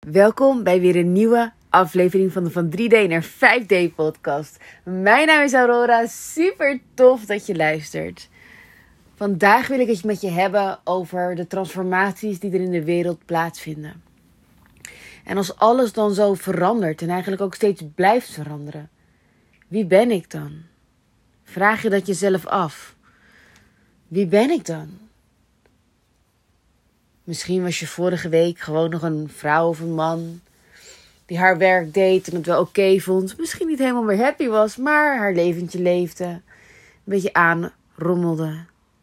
Welkom bij weer een nieuwe aflevering van de Van 3D naar 5D podcast. Mijn naam is Aurora, super tof dat je luistert. Vandaag wil ik het met je hebben over de transformaties die er in de wereld plaatsvinden. En als alles dan zo verandert en eigenlijk ook steeds blijft veranderen, wie ben ik dan? Vraag je dat jezelf af. Wie ben ik dan? Misschien was je vorige week gewoon nog een vrouw of een man die haar werk deed en het wel oké vond. Misschien niet helemaal meer happy was, maar haar leventje leefde. Een beetje aanrommelde.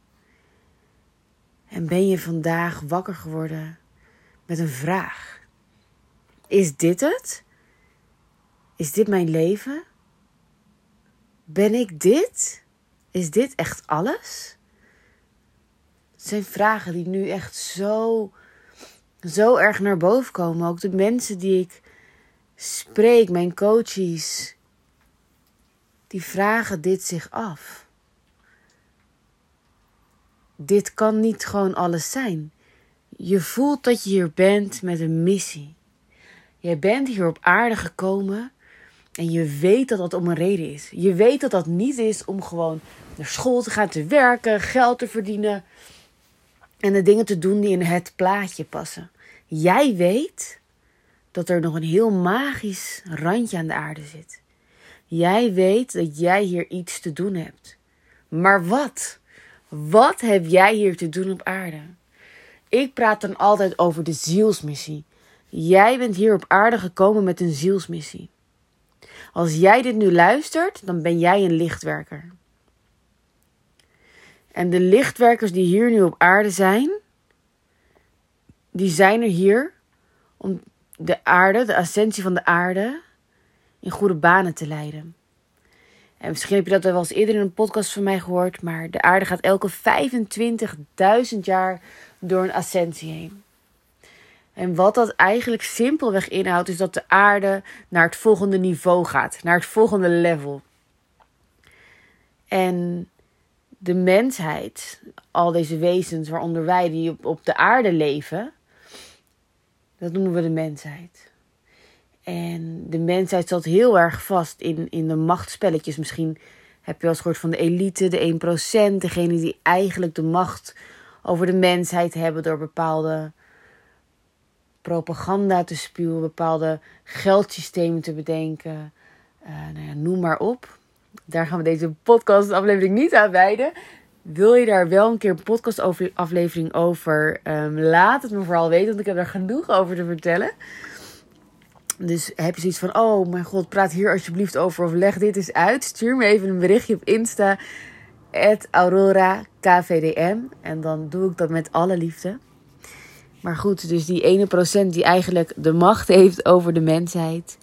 En ben je vandaag wakker geworden met een vraag. Is dit het? Is dit mijn leven? Ben ik dit? Is dit echt alles? Het zijn vragen die nu echt zo erg naar boven komen. Ook de mensen die ik spreek, mijn coaches, die vragen dit zich af. Dit kan niet gewoon alles zijn. Je voelt dat je hier bent met een missie. Jij bent hier op aarde gekomen en je weet dat dat om een reden is. Je weet dat dat niet is om gewoon naar school te gaan, te werken, geld te verdienen en de dingen te doen die in het plaatje passen. Jij weet dat er nog een heel magisch randje aan de aarde zit. Jij weet dat jij hier iets te doen hebt. Maar wat? Wat heb jij hier te doen op aarde? Ik praat dan altijd over de zielsmissie. Jij bent hier op aarde gekomen met een zielsmissie. Als jij dit nu luistert, dan ben jij een lichtwerker. En de lichtwerkers die hier nu op aarde zijn, die zijn er hier om de aarde, de ascensie van de aarde, in goede banen te leiden. En misschien heb je dat wel eens eerder in een podcast van mij gehoord, maar de aarde gaat elke 25.000 jaar door een ascensie heen. En wat dat eigenlijk simpelweg inhoudt, is dat de aarde naar het volgende niveau gaat, naar het volgende level. En de mensheid, al deze wezens, waaronder wij die op de aarde leven, dat noemen we de mensheid. En de mensheid zat heel erg vast in de machtsspelletjes. Misschien heb je wel eens gehoord van de elite, de 1%. Degene die eigenlijk de macht over de mensheid hebben door bepaalde propaganda te spuwen, bepaalde geldsystemen te bedenken. Noem maar op. Daar gaan we deze podcastaflevering niet aan wijden. Wil je daar wel een keer een podcastaflevering over? Laat het me vooral weten, want ik heb daar genoeg over te vertellen. Dus heb je zoiets van, oh mijn god, praat hier alsjeblieft over of leg dit eens uit. Stuur me even een berichtje op Insta, @AuroraKVDM. En dan doe ik dat met alle liefde. Maar goed, dus die 1% die eigenlijk de macht heeft over de mensheid.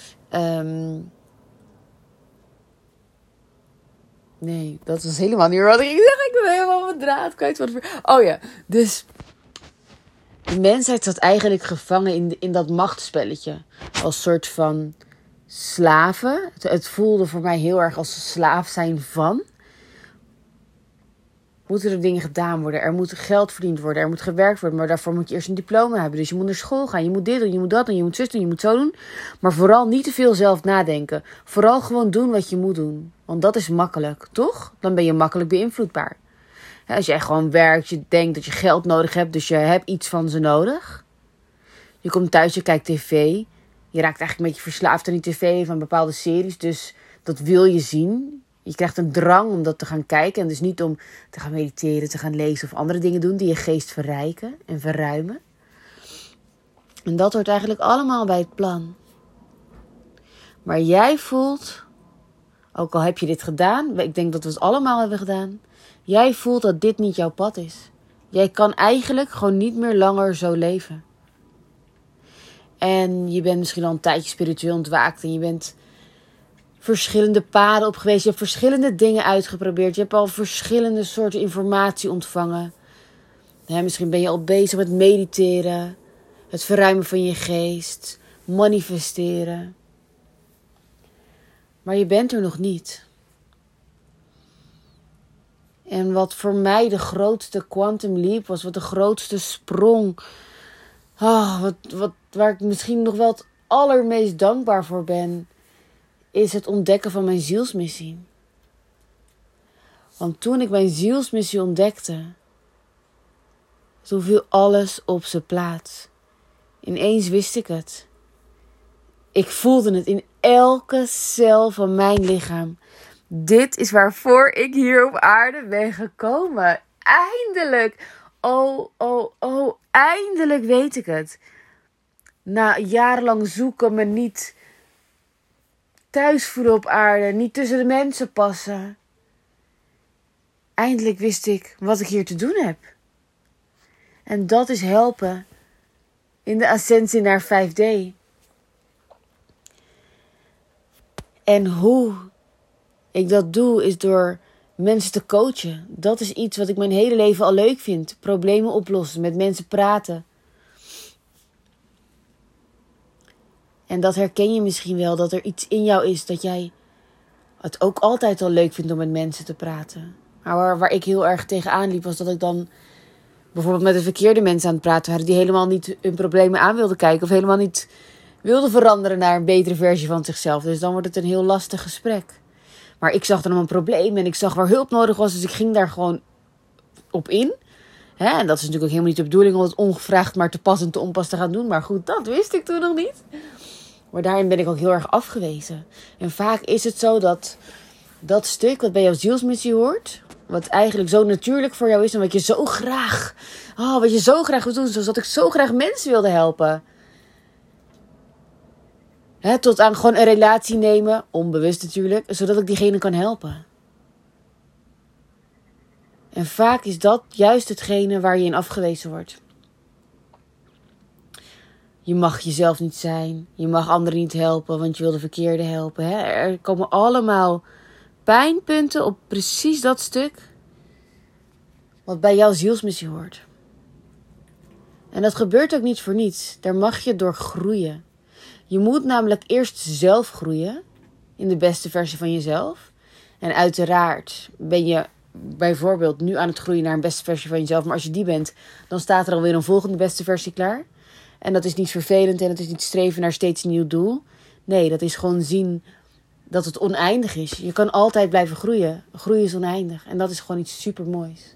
Nee, dat was helemaal niet wat ik dacht. Ik ben helemaal mijn draad kwijt. Oh ja, dus de mensheid zat eigenlijk gevangen in dat machtsspelletje. Als soort van slaven. Het voelde voor mij heel erg als slaaf zijn van. Moeten er dingen gedaan worden. Er moet geld verdiend worden. Er moet gewerkt worden. Maar daarvoor moet je eerst een diploma hebben. Dus je moet naar school gaan. Je moet dit doen. Je moet dat doen. Je moet zus doen. Je moet zo doen. Maar vooral niet te veel zelf nadenken. Vooral gewoon doen wat je moet doen. Want dat is makkelijk. Toch? Dan ben je makkelijk beïnvloedbaar. Als jij gewoon werkt. Je denkt dat je geld nodig hebt. Dus je hebt iets van ze nodig. Je komt thuis. Je kijkt tv. Je raakt eigenlijk een beetje verslaafd aan die tv. Van bepaalde series. Dus dat wil je zien. Je krijgt een drang om dat te gaan kijken. En dus niet om te gaan mediteren, te gaan lezen of andere dingen doen die je geest verrijken en verruimen. En dat hoort eigenlijk allemaal bij het plan. Maar jij voelt, ook al heb je dit gedaan, ik denk dat we het allemaal hebben gedaan. Jij voelt dat dit niet jouw pad is. Jij kan eigenlijk gewoon niet meer langer zo leven. En je bent misschien al een tijdje spiritueel ontwaakt en je bent verschillende paden op geweest. Je hebt verschillende dingen uitgeprobeerd. Je hebt al verschillende soorten informatie ontvangen. Misschien ben je al bezig met mediteren. Het verruimen van je geest. Manifesteren. Maar je bent er nog niet. En wat voor mij de grootste quantum leap was. Wat de grootste sprong Waar ik misschien nog wel het allermeest dankbaar voor ben, is het ontdekken van mijn zielsmissie. Want toen ik mijn zielsmissie ontdekte, toen viel alles op zijn plaats. Ineens wist ik het. Ik voelde het in elke cel van mijn lichaam. Dit is waarvoor ik hier op aarde ben gekomen. Eindelijk. Eindelijk weet ik het. Na jarenlang zoeken, me niet thuis voelen op aarde, niet tussen de mensen passen. Eindelijk wist ik wat ik hier te doen heb. En dat is helpen in de ascensie naar 5D. En hoe ik dat doe is door mensen te coachen. Dat is iets wat ik mijn hele leven al leuk vind. Problemen oplossen, met mensen praten. En dat herken je misschien wel, dat er iets in jou is dat jij het ook altijd al leuk vindt om met mensen te praten. Maar waar ik heel erg tegenaan liep, was dat ik dan bijvoorbeeld met de verkeerde mensen aan het praten waren, die helemaal niet hun problemen aan wilden kijken of helemaal niet wilden veranderen naar een betere versie van zichzelf. Dus dan wordt het een heel lastig gesprek. Maar ik zag dan een probleem en ik zag waar hulp nodig was, dus ik ging daar gewoon op in. En dat is natuurlijk ook helemaal niet de bedoeling om het ongevraagd maar te pas en te onpas te gaan doen. Maar goed, dat wist ik toen nog niet. Maar daarin ben ik ook heel erg afgewezen. En vaak is het zo dat stuk wat bij jouw zielsmissie hoort, wat eigenlijk zo natuurlijk voor jou is en wat je zo graag wil doen, zoals dat ik zo graag mensen wilde helpen. Tot aan gewoon een relatie nemen, onbewust natuurlijk, zodat ik diegene kan helpen. En vaak is dat juist hetgene waar je in afgewezen wordt. Je mag jezelf niet zijn, je mag anderen niet helpen, want je wil de verkeerde helpen. Er komen allemaal pijnpunten op precies dat stuk wat bij jouw zielsmissie hoort. En dat gebeurt ook niet voor niets. Daar mag je door groeien. Je moet namelijk eerst zelf groeien in de beste versie van jezelf. En uiteraard ben je bijvoorbeeld nu aan het groeien naar een beste versie van jezelf. Maar als je die bent, dan staat er alweer een volgende beste versie klaar. En dat is niet vervelend en het is niet streven naar steeds een nieuw doel. Nee, dat is gewoon zien dat het oneindig is. Je kan altijd blijven groeien. Groeien is oneindig. En dat is gewoon iets supermoois.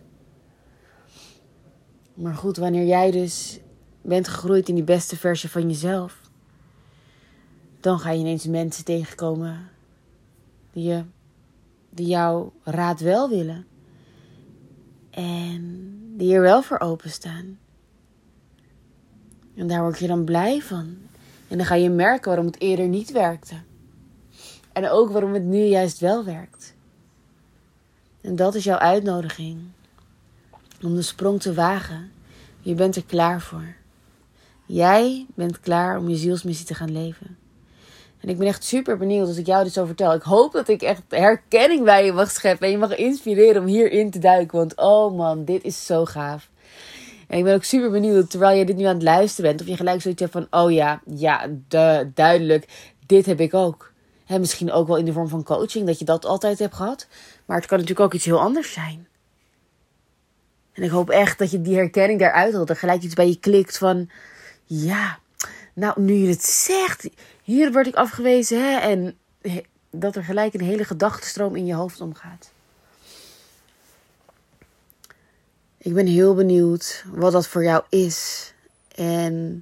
Maar goed, wanneer jij dus bent gegroeid in die beste versie van jezelf, dan ga je ineens mensen tegenkomen die jouw raad wel willen. En die er wel voor openstaan. En daar word je dan blij van. En dan ga je merken waarom het eerder niet werkte. En ook waarom het nu juist wel werkt. En dat is jouw uitnodiging. Om de sprong te wagen. Je bent er klaar voor. Jij bent klaar om je zielsmissie te gaan leven. En ik ben echt super benieuwd als ik jou dit zo vertel. Ik hoop dat ik echt herkenning bij je mag scheppen. En je mag inspireren om hierin te duiken. Want oh man, dit is zo gaaf. En ik ben ook super benieuwd, terwijl je dit nu aan het luisteren bent, of je gelijk zoiets hebt van, oh ja, duidelijk, dit heb ik ook. Misschien ook wel in de vorm van coaching, dat je dat altijd hebt gehad. Maar het kan natuurlijk ook iets heel anders zijn. En ik hoop echt dat je die herkenning daaruit haalt. Er gelijk iets bij je klikt van, ja, nou nu je het zegt, hier word ik afgewezen. En dat er gelijk een hele gedachtenstroom in je hoofd omgaat. Ik ben heel benieuwd wat dat voor jou is. En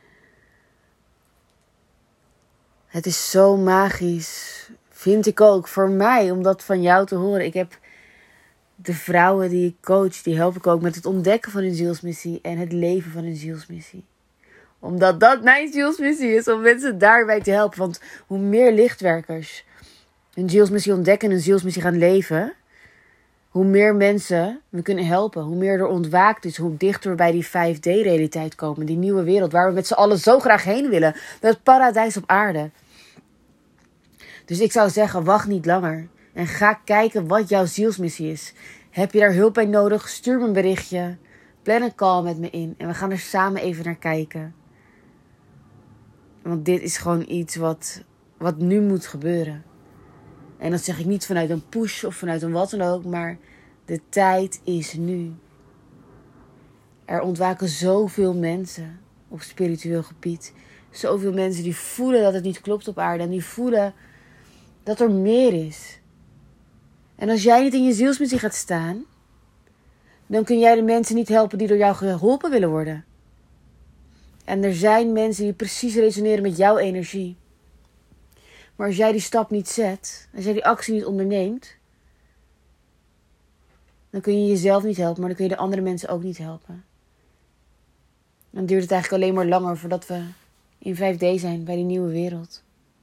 het is zo magisch, vind ik ook, voor mij, om dat van jou te horen. Ik heb de vrouwen die ik coach, die help ik ook met het ontdekken van hun zielsmissie en het leven van hun zielsmissie. Omdat dat mijn zielsmissie is, om mensen daarbij te helpen. Want hoe meer lichtwerkers hun zielsmissie ontdekken en hun zielsmissie gaan leven, hoe meer mensen we kunnen helpen. Hoe meer er ontwaakt is. Hoe dichter we bij die 5D-realiteit komen. Die nieuwe wereld waar we met z'n allen zo graag heen willen. Dat paradijs op aarde. Dus ik zou zeggen, wacht niet langer. En ga kijken wat jouw zielsmissie is. Heb je daar hulp bij nodig? Stuur me een berichtje. Plan een call met me in. En we gaan er samen even naar kijken. Want dit is gewoon iets wat nu moet gebeuren. En dat zeg ik niet vanuit een push of vanuit een wat dan ook. Maar de tijd is nu. Er ontwaken zoveel mensen op spiritueel gebied. Zoveel mensen die voelen dat het niet klopt op aarde. En die voelen dat er meer is. En als jij niet in je zielsmissie gaat staan, dan kun jij de mensen niet helpen die door jou geholpen willen worden. En er zijn mensen die precies resoneren met jouw energie. Maar als jij die stap niet zet, als jij die actie niet onderneemt, dan kun je jezelf niet helpen, maar dan kun je de andere mensen ook niet helpen. Dan duurt het eigenlijk alleen maar langer voordat we in 5D zijn bij die nieuwe wereld.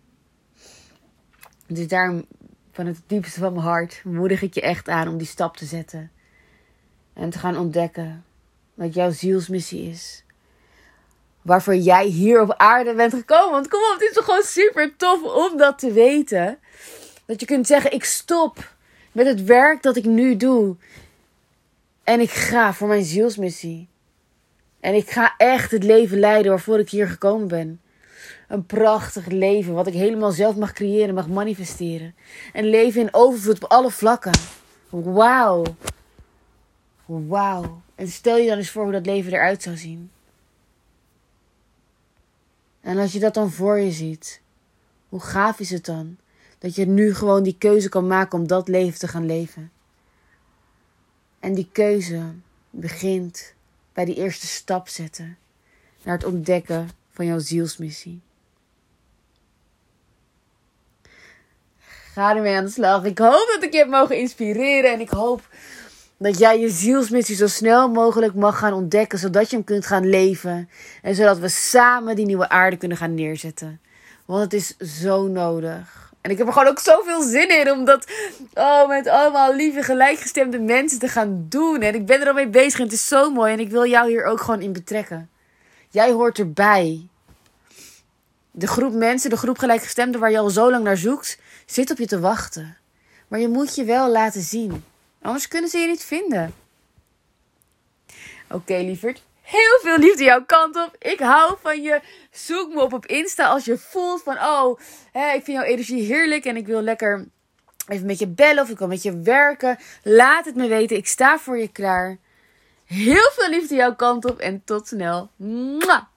Dus daarom, van het diepste van mijn hart, moedig ik je echt aan om die stap te zetten. En te gaan ontdekken wat jouw zielsmissie is. Waarvoor jij hier op aarde bent gekomen. Want kom op, het is toch gewoon super tof om dat te weten. Dat je kunt zeggen, ik stop met het werk dat ik nu doe. En ik ga voor mijn zielsmissie. En ik ga echt het leven leiden waarvoor ik hier gekomen ben. Een prachtig leven wat ik helemaal zelf mag creëren, mag manifesteren. Een leven in overvloed op alle vlakken. Wauw. Wauw. En stel je dan eens voor hoe dat leven eruit zou zien. En als je dat dan voor je ziet, hoe gaaf is het dan? Dat je nu gewoon die keuze kan maken om dat leven te gaan leven. En die keuze begint bij die eerste stap zetten. Naar het ontdekken van jouw zielsmissie. Ga ermee aan de slag. Ik hoop dat ik je heb mogen inspireren. En ik hoop dat jij je zielsmissie zo snel mogelijk mag gaan ontdekken. Zodat je hem kunt gaan leven. En zodat we samen die nieuwe aarde kunnen gaan neerzetten. Want het is zo nodig. En ik heb er gewoon ook zoveel zin in. Om dat met allemaal lieve gelijkgestemde mensen te gaan doen. En ik ben er al mee bezig. En het is zo mooi. En ik wil jou hier ook gewoon in betrekken. Jij hoort erbij. De groep mensen, de groep gelijkgestemden waar je al zo lang naar zoekt, zit op je te wachten. Maar je moet je wel laten zien. Anders kunnen ze je niet vinden. Oké, lieverd. Heel veel liefde jouw kant op. Ik hou van je. Zoek me op Insta als je voelt van, ik vind jouw energie heerlijk en ik wil lekker even met je bellen of ik wil met je werken. Laat het me weten. Ik sta voor je klaar. Heel veel liefde jouw kant op en tot snel. Mwah!